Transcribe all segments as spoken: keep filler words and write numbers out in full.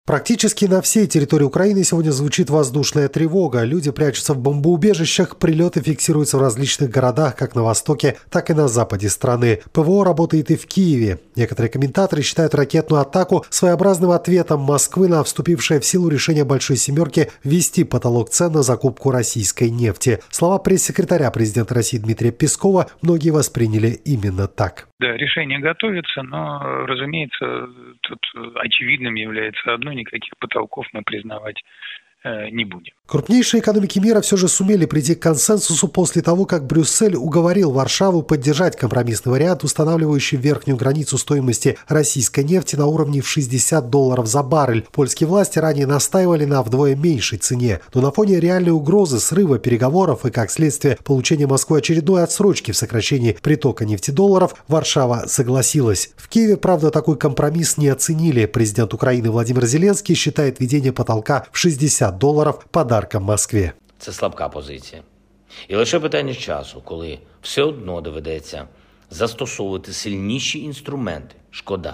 Практически на всей территории Украины сегодня звучит воздушная тревога. Люди прячутся в бомбоубежищах, прилеты фиксируются в различных городах, как на востоке, так и на западе страны. ПВО работает и в Киеве. Некоторые комментаторы считают ракетную атаку своеобразным ответом Москвы на вступившее в силу решение Большой Семерки ввести потолок цен на закупку российской нефти. Слова пресс-секретаря президента России Дмитрия Пескова многие восприняли именно так. Да, решение готовится, но, разумеется, тут очевидным является одно: никаких потолков мы признавать э, не будем. Крупнейшие экономики мира все же сумели прийти к консенсусу после того, как Брюссель уговорил Варшаву поддержать компромиссный вариант, устанавливающий верхнюю границу стоимости российской нефти на уровне в шестьдесят долларов за баррель. Польские власти ранее настаивали на вдвое меньшей цене. Но на фоне реальной угрозы срыва переговоров и, как следствие, получения Москвой очередной отсрочки в сокращении притока нефтедолларов, Варшава согласилась. В Киеве, правда, такой компромисс не оценили. Президент Украины Владимир Зеленский считает введение потолка в шестьдесят долларов подарком Москве. Це слабка позиція. І лише питання часу, коли все одно доведеться застосовувати сильніші інструменти. Шкода,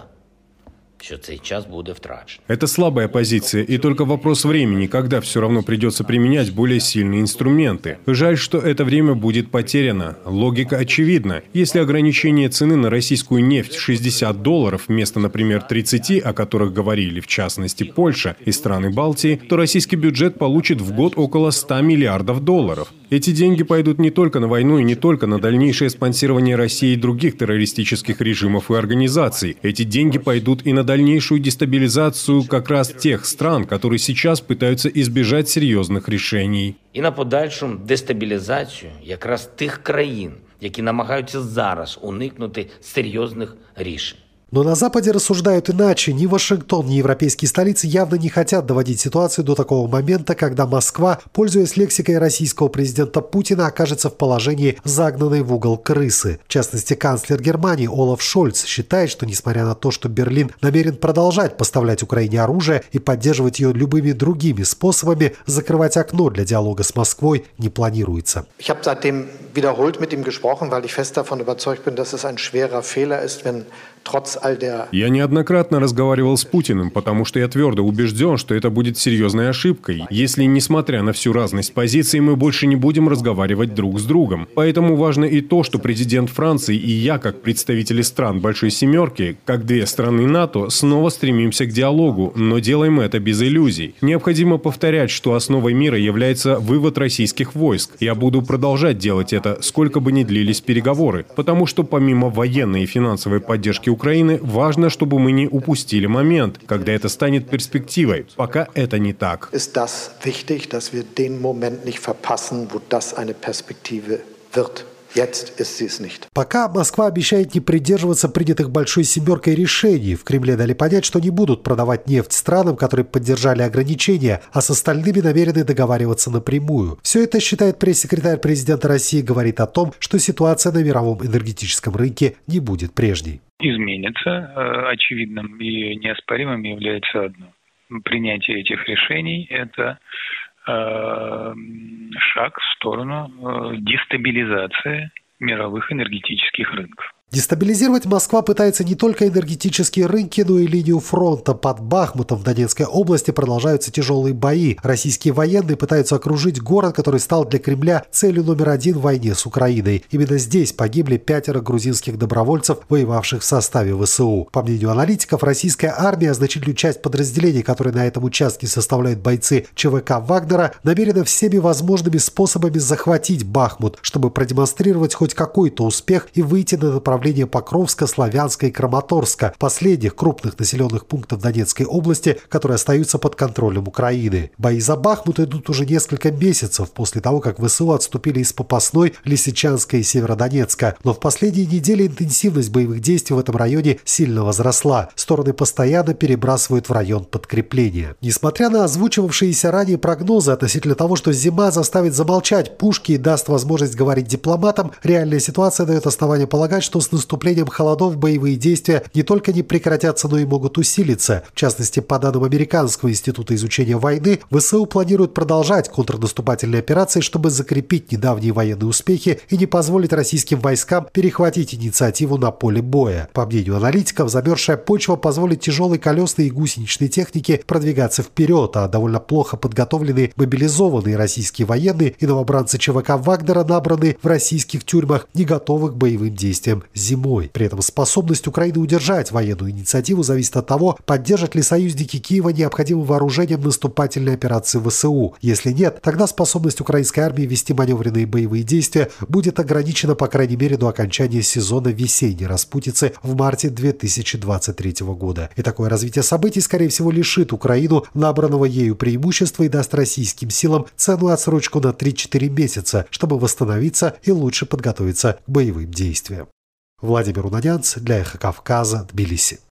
что цей час будет втрачен. Это слабая позиция, и только вопрос времени, когда все равно придется применять более сильные инструменты. Жаль, что это время будет потеряно. Логика очевидна. Если ограничение цены на российскую нефть в шестьдесят долларов вместо, например, тридцати, о которых говорили, в частности, Польша и страны Балтии, то российский бюджет получит в год около ста миллиардов долларов. Эти деньги пойдут не только на войну и не только на дальнейшее спонсирование России и других террористических режимов и организаций. Эти деньги пойдут и на дальнейшую дестабилизацию как раз тех стран, которые сейчас пытаются избежать серьезных решений. І на подальшу дестабілізацію якраз тих країн, які намагаються зараз уникнути серйозних рішень. Но на Западе рассуждают иначе. Ни Вашингтон, ни европейские столицы явно не хотят доводить ситуацию до такого момента, когда Москва, пользуясь лексикой российского президента Путина, окажется в положении загнанной в угол крысы. В частности, канцлер Германии Олаф Шольц считает, что несмотря на то, что Берлин намерен продолжать поставлять Украине оружие и поддерживать ее любыми другими способами, закрывать окно для диалога с Москвой не планируется. Ich habe seitdem wiederholt mit ihm gesprochen, weil ich fest davon überzeugt bin, dass es ein schwerer Fehler ist, wenn Я неоднократно разговаривал с Путиным, потому что я твердо убежден, что это будет серьезной ошибкой, если, несмотря на всю разность позиций, мы больше не будем разговаривать друг с другом. Поэтому важно и то, что президент Франции и я, как представители стран Большой Семерки, как две страны НАТО, снова стремимся к диалогу, но делаем это без иллюзий. Необходимо повторять, что основой мира является вывод российских войск. Я буду продолжать делать это, сколько бы ни длились переговоры, потому что помимо военной и финансовой поддержки Украины, важно, чтобы мы не упустили момент, когда это станет перспективой. Пока это не так. Ist das wichtig, dass wir den Moment nicht verpassen, wo das eine Perspektive wird. Jetzt ist sie es nicht. Пока Москва обещает не придерживаться принятых Большой Семеркой решений. В Кремле дали понять, что не будут продавать нефть странам, которые поддержали ограничения, а с остальными намерены договариваться напрямую. Все это, считает пресс-секретарь президента России, говорит о том, что ситуация на мировом энергетическом рынке не будет прежней. Изменится. Очевидным и неоспоримым является одно. Принятие этих решений – это шаг в сторону дестабилизации мировых энергетических рынков. Дестабилизировать Москва пытается не только энергетические рынки, но и линию фронта. Под Бахмутом в Донецкой области продолжаются тяжелые бои. Российские военные пытаются окружить город, который стал для Кремля целью номер один в войне с Украиной. Именно здесь погибли пятеро грузинских добровольцев, воевавших в составе ВСУ. По мнению аналитиков, российская армия, значительную часть подразделений, которые на этом участке составляют бойцы ЧВК Вагнера, намерена всеми возможными способами захватить Бахмут, чтобы продемонстрировать хоть какой-то успех и выйти на направление Покровска, Славянска и Краматорска, последних крупных населенных пунктов Донецкой области, которые остаются под контролем Украины. Бои за Бахмут идут уже несколько месяцев после того, как ВСУ отступили из Попасной, Лисичанска и Северодонецка. Но в последние недели интенсивность боевых действий в этом районе сильно возросла. Стороны постоянно перебрасывают в район подкрепления. Несмотря на озвучивавшиеся ранее прогнозы относительно того, что зима заставит замолчать пушки и даст возможность говорить дипломатам, реальная ситуация дает основание полагать, что с наступлением холодов боевые действия не только не прекратятся, но и могут усилиться. В частности, по данным Американского института изучения войны, ВСУ планируют продолжать контрнаступательные операции, чтобы закрепить недавние военные успехи и не позволить российским войскам перехватить инициативу на поле боя. По мнению аналитиков, замерзшая почва позволит тяжелой колесной и гусеничной технике продвигаться вперед, а довольно плохо подготовленные мобилизованные российские военные и новобранцы ЧВК Вагнера, набранные в российских тюрьмах, не готовы к боевым действиям зимой. При этом способность Украины удержать военную инициативу зависит от того, поддержат ли союзники Киева необходимым вооружением наступательной операции ВСУ. Если нет, тогда способность украинской армии вести маневренные боевые действия будет ограничена, по крайней мере, до окончания сезона весенней распутицы в марте две тысячи двадцать третьего года. И такое развитие событий, скорее всего, лишит Украину набранного ею преимущества и даст российским силам ценную отсрочку на три-четыре месяца, чтобы восстановиться и лучше подготовиться к боевым действиям. Владимир Унанянц для Эхо Кавказа, Тбилиси.